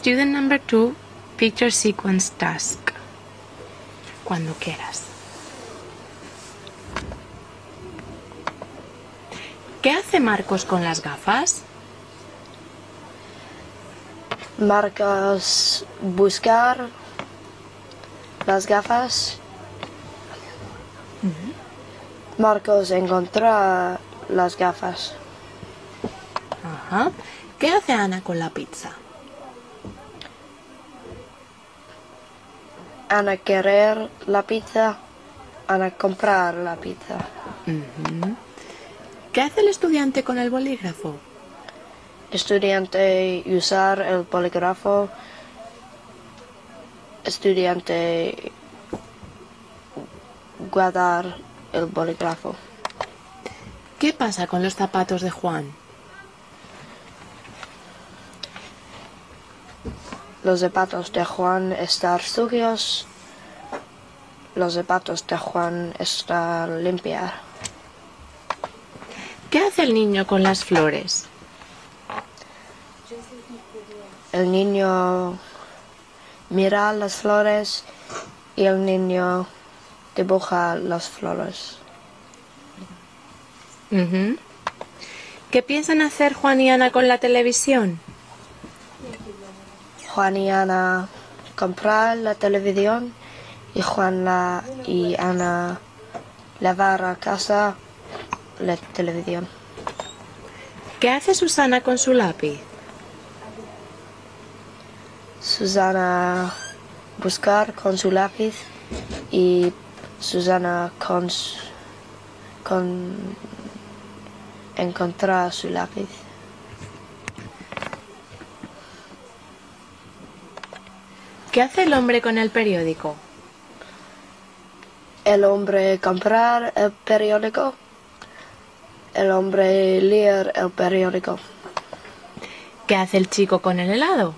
Student number 2, picture sequence task. Cuando quieras. ¿Qué hace Marcos con las gafas? Marcos buscar las gafas. Marcos encontrar las gafas. Ajá. ¿Qué hace Ana con la pizza? Ana querer la pizza. Ana comprar la pizza. ¿Qué hace el estudiante con el bolígrafo? Estudiante usar el bolígrafo. Estudiante guardar el bolígrafo. ¿Qué pasa con los zapatos de Juan? Los zapatos de Juan están sucios. Los zapatos de Juan están limpios. ¿Qué hace el niño con las flores? El niño mira las flores y el niño dibuja las flores. ¿Qué piensan hacer Juan y Ana con la televisión? Juan y Ana comprar la televisión y Juan y Ana lavar a casa la televisión. ¿Qué hace Susana con su lápiz? Susana buscar con su lápiz y Susana con encontrar su lápiz. ¿Qué hace el hombre con el periódico? El hombre comprar el periódico. El hombre leer el periódico. ¿Qué hace el chico con el helado?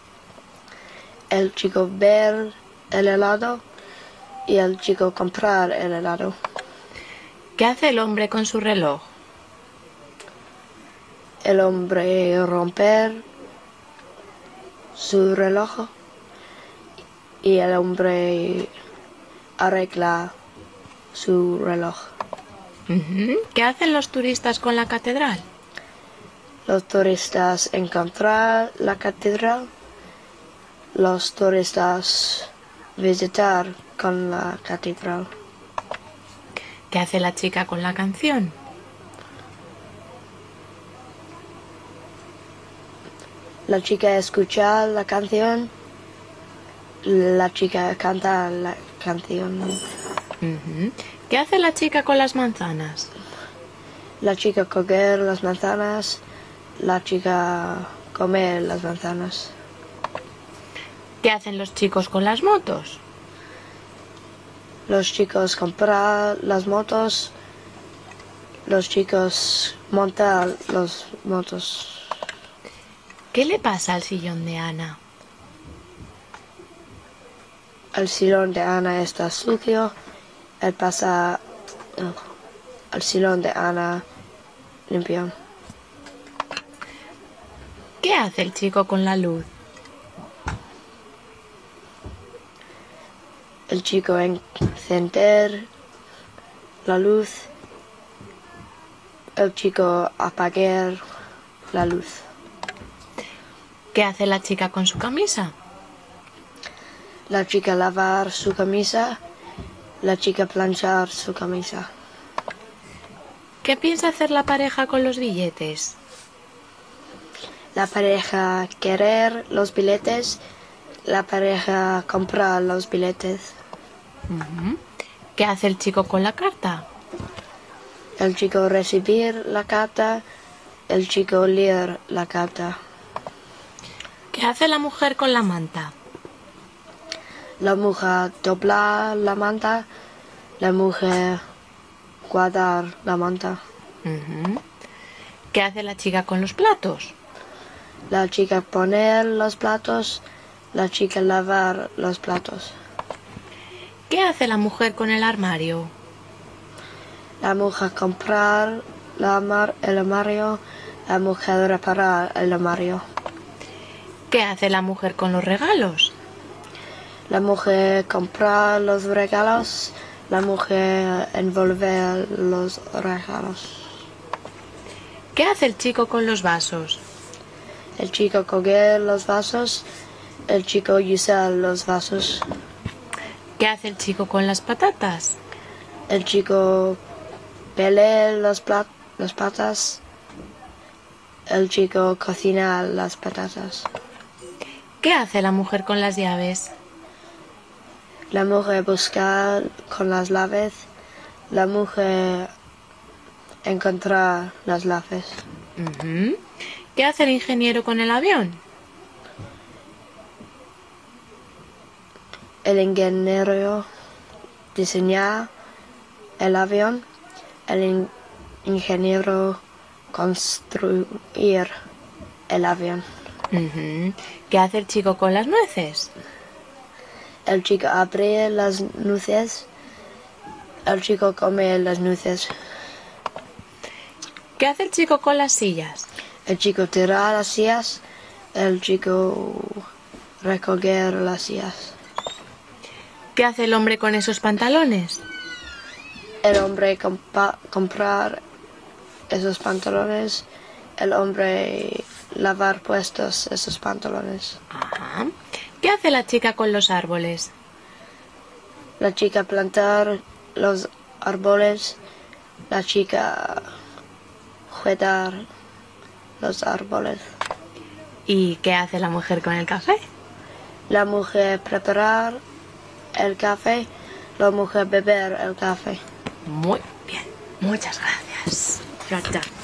El chico ver el helado y el chico comprar el helado. ¿Qué hace el hombre con su reloj? El hombre romper su reloj y el hombre arregla su reloj. ¿Qué hacen los turistas con la catedral? Los turistas encontrar la catedral. Los turistas visitar con la catedral. ¿Qué hace la chica con la canción? La chica escucha la canción. La chica canta la canción. ¿Qué hace la chica con las manzanas? La chica coger las manzanas. La chica comer las manzanas. ¿Qué hacen los chicos con las motos? Los chicos comprar las motos. Los chicos montar las motos. ¿Qué le pasa al sillón de Ana? El sillón de Ana está sucio. El sillón de Ana limpio. ¿Qué hace el chico con la luz? El chico encender la luz. El chico apagar la luz. ¿Qué hace la chica con su camisa? La chica lavar su camisa. La chica planchar su camisa. ¿Qué piensa hacer la pareja con los billetes? La pareja querer los billetes. La pareja comprar los billetes. ¿Qué hace el chico con la carta? El chico recibir la carta. El chico leer la carta. ¿Qué hace la mujer con la manta? La mujer doblar la manta. La mujer guardar la manta. ¿Qué hace la chica con los platos? La chica poner los platos. La chica lavar los platos. ¿Qué hace la mujer con el armario? La mujer comprar el armario. La mujer reparar el armario. ¿Qué hace la mujer con los regalos? La mujer compra los regalos, la mujer envuelve los regalos. ¿Qué hace el chico con los vasos? El chico coge los vasos, el chico usa los vasos. ¿Qué hace el chico con las patatas? El chico pelea las patas, el chico cocina las patatas. ¿Qué hace la mujer con las llaves? La mujer busca con las llaves, la mujer encuentra las llaves. ¿Qué hace el ingeniero con el avión? El ingeniero diseña el avión, el ingeniero construir el avión. ¿Qué hace el chico con las nueces? El chico abre las nueces, el chico come las nueces. ¿Qué hace el chico con las sillas? El chico tira las sillas, el chico recoge las sillas. ¿Qué hace el hombre con esos pantalones? El hombre comprar esos pantalones, el hombre lavar puestos esos pantalones. Ajá. ¿Qué hace la chica con los árboles? La chica plantar los árboles, la chica cuidar los árboles. ¿Y qué hace la mujer con el café? La mujer preparar el café, la mujer beber el café. Muy bien, muchas gracias.